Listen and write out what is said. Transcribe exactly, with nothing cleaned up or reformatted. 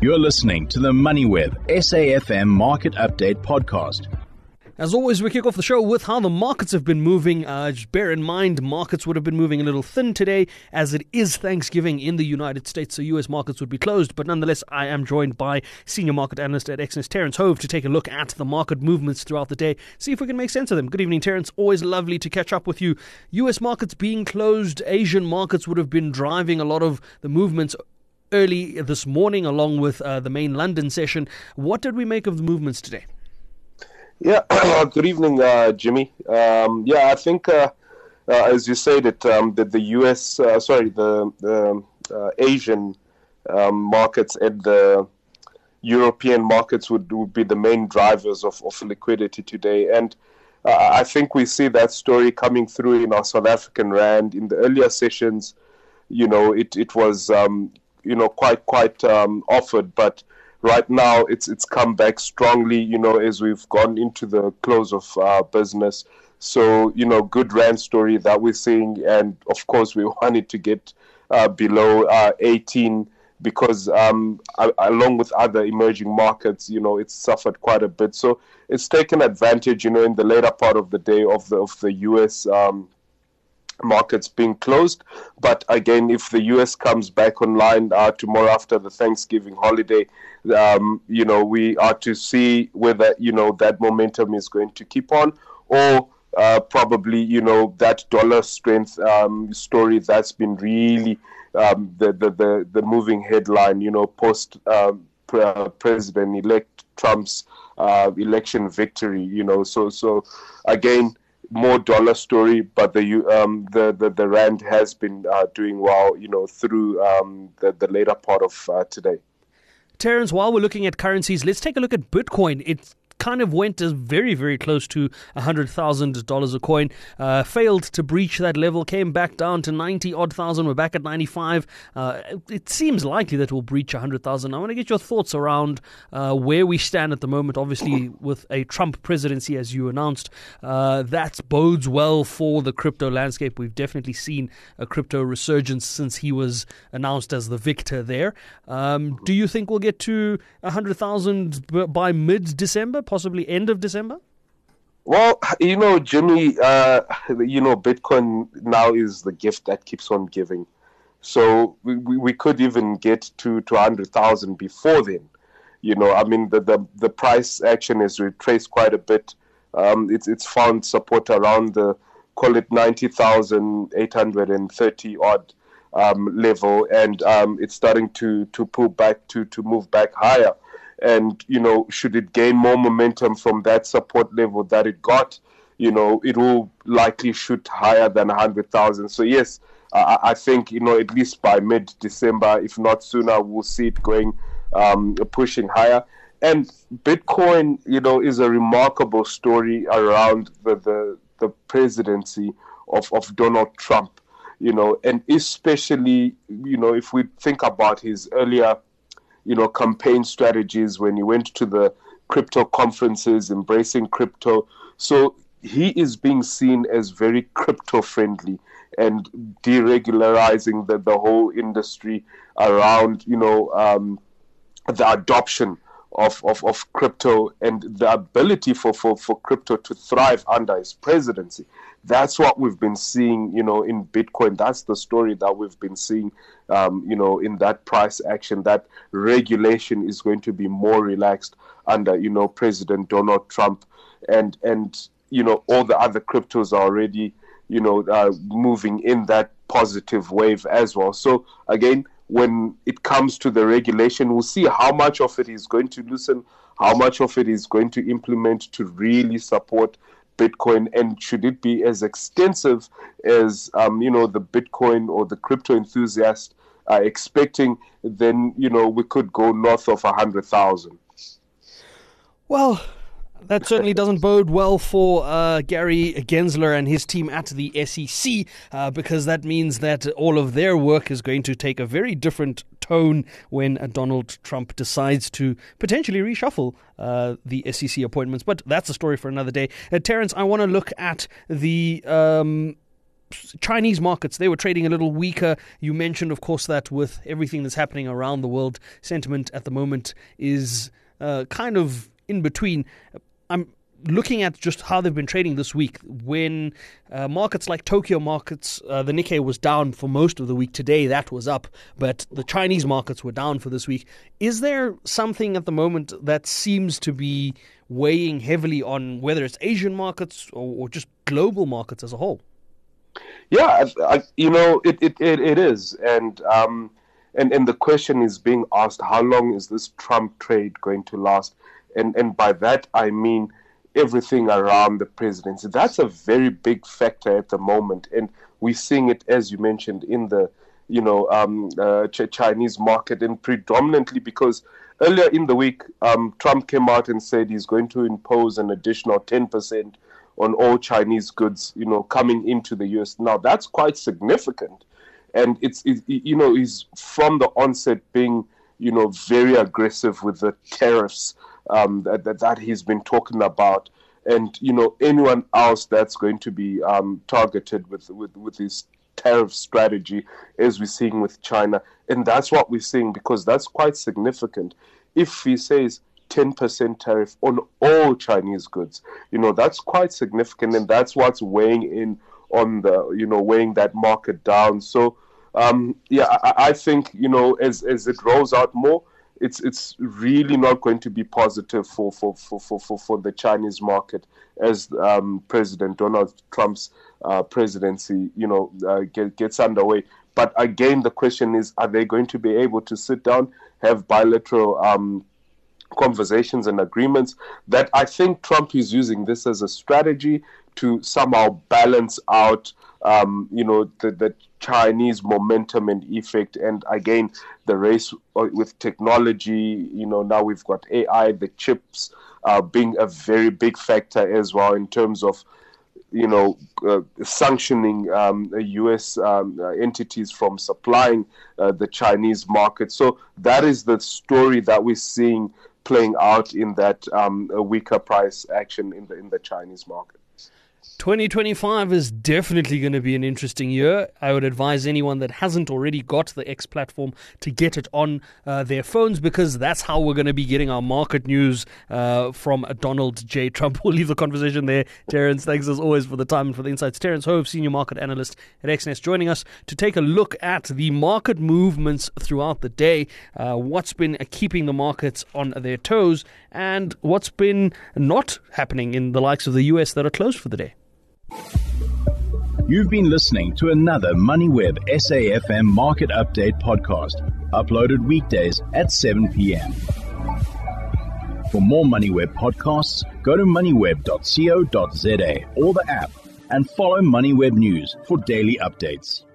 You're listening to the MoneyWeb S A F M Market Update Podcast. As always, we kick off the show with how the markets have been moving. Uh, just bear in mind, markets would have been moving a little thin today as it is Thanksgiving in the United States, so U S markets would be closed. But nonetheless, I am joined by senior market analyst at Exness, Terence Hove, to take a look at the market movements throughout the day, see if we can make sense of them. Good evening, Terence. Always lovely to catch up with you. U S markets being closed, Asian markets would have been driving a lot of the movements early this morning, along with uh, the main London session. What did we make of the movements today? Yeah, good evening, uh, Jimmy. Um, yeah, I think, uh, uh, as you said, it um, that the U S, uh, sorry, the, the uh, Asian um, markets and the European markets would, would be the main drivers of, of liquidity today. And uh, I think we see that story coming through in our South African rand. In the earlier sessions, you know, it, it was... Um, you know, quite, quite um, offered, but right now it's it's come back strongly, you know, as we've gone into the close of uh, business. So, you know, good rand story that we're seeing, and of course we wanted to get uh, below uh, eighteen because um, a- along with other emerging markets, you know, it's suffered quite a bit. So it's taken advantage, you know, in the later part of the day of the of the U S um markets being closed. But again, if the U S comes back online uh, tomorrow after the Thanksgiving holiday, um, you know, we are to see whether, you know, that momentum is going to keep on, or uh, probably, you know, that dollar strength um, story that's been really um, the, the, the, the moving headline, you know, post uh, pre- President-elect Trump's uh, election victory, you know. So, so again, more dollar story, but the um the, the, the rand has been uh, doing well, you know, through um the, the later part of uh, today. Terence, while we're looking at currencies, let's take a look at Bitcoin. It's kind of went as very, very close to one hundred thousand dollars a coin, uh, failed to breach that level, came back down to ninety odd thousand. We're back at ninety-five. Uh, it seems likely that we'll breach one hundred thousand. I want to get your thoughts around uh, where we stand at the moment. Obviously, with a Trump presidency, as you announced, uh, that bodes well for the crypto landscape. We've definitely seen a crypto resurgence since he was announced as the victor there. Um, do you think we'll get to one hundred thousand by mid-December? Possibly end of December? Well, you know, Jimmy, uh, you know, Bitcoin now is the gift that keeps on giving. So we, we could even get to, to one hundred thousand before then. You know, I mean, the, the, the price action is retraced quite a bit. Um, it's it's found support around the, call it ninety thousand eight hundred thirty odd um, level, and um, it's starting to, to pull back, to, to move back higher. And, you know, should it gain more momentum from that support level that it got, you know, it will likely shoot higher than one hundred thousand. So, yes, uh, I think, you know, at least by mid-December, if not sooner, we'll see it going, um, pushing higher. And Bitcoin, you know, is a remarkable story around the, the, the presidency of, of Donald Trump, you know, and especially, you know, if we think about his earlier you know, campaign strategies when he went to the crypto conferences, embracing crypto. So he is being seen as very crypto friendly and deregularizing the, the whole industry around, you know, um, the adoption of, of, of crypto and the ability for, for, for crypto to thrive under his presidency. That's what we've been seeing, you know, in Bitcoin. That's the story that we've been seeing, um, you know, in that price action. That regulation is going to be more relaxed under, you know, President Donald Trump. And, and you know, all the other cryptos are already, you know, uh, moving in that positive wave as well. So, again, when it comes to the regulation, we'll see how much of it is going to loosen, how much of it is going to implement to really support Bitcoin, and should it be as extensive as um, you know, the Bitcoin or the crypto enthusiasts are expecting, then, you know, we could go north of one hundred thousand. Well, that certainly doesn't bode well for uh, Gary Gensler and his team at the S E C, uh, because that means that all of their work is going to take a very different tone when uh, Donald Trump decides to potentially reshuffle uh, the S E C appointments. But that's a story for another day. Uh, Terence, I want to look at the... Um, Chinese markets, they were trading a little weaker. You mentioned, of course, that with everything that's happening around the world, sentiment at the moment is uh, kind of in between. I'm looking at just how they've been trading this week. When uh, markets like Tokyo markets, uh, the Nikkei was down for most of the week. Today, that was up, but the Chinese markets were down for this week. Is there something at the moment that seems to be weighing heavily on whether it's Asian markets or, or just global markets as a whole? Yeah, I, you know, it, it, it, it is. And, um, and, and the question is being asked, how long is this Trump trade going to last? And, and by that, I mean everything around the presidency. That's a very big factor at the moment. And we're seeing it, as you mentioned, in the, you know, um, uh, ch- Chinese market, and predominantly because earlier in the week, um, Trump came out and said he's going to impose an additional ten percent on all Chinese goods, you know, coming into the U S. Now, that's quite significant. And it's, it, you know, he's from the onset being, you know, very aggressive with the tariffs um, that, that, that he's been talking about. And, you know, anyone else that's going to be um, targeted with, with, with his tariff strategy, as we're seeing with China. And that's what we're seeing, because that's quite significant. If he says ten percent tariff on all Chinese goods, you know, that's quite significant, and that's what's weighing in on the, you know, weighing that market down. So, um, yeah, I, I think, you know, as as it rolls out more, it's it's really not going to be positive for for for for, for, for the Chinese market as um, President Donald Trump's uh, presidency, you know, uh, get, gets underway. But again, the question is, are they going to be able to sit down, have bilateral um, conversations and agreements? That I think Trump is using this as a strategy to somehow balance out, um, you know, the, the Chinese momentum and effect. And again, the race with technology, you know, now we've got A I, the chips uh, being a very big factor as well in terms of, you know, uh, sanctioning um, U S um, uh, entities from supplying uh, the Chinese market. So that is the story that we're seeing playing out in that um, a weaker price action in the in the Chinese market. twenty twenty-five is definitely going to be an interesting year. I would advise anyone that hasn't already got the X platform to get it on uh, their phones, because that's how we're going to be getting our market news uh, from Donald J. Trump. We'll leave the conversation there. Terence, thanks as always for the time and for the insights. Terence Hove, Senior Market Analyst at X Nest, joining us to take a look at the market movements throughout the day, uh, what's been keeping the markets on their toes, and what's been not happening in the likes of the U S that are closed for the day. You've been listening to another MoneyWeb S A F M Market Update podcast, uploaded weekdays at seven p.m. For more MoneyWeb podcasts, go to moneyweb dot co dot za or the app, and follow MoneyWeb News for daily updates.